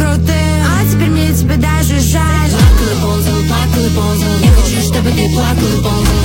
крутым, а теперь мне тебя даже жаль. Плакал и ползал, я хочу, чтобы ты плакал и ползал.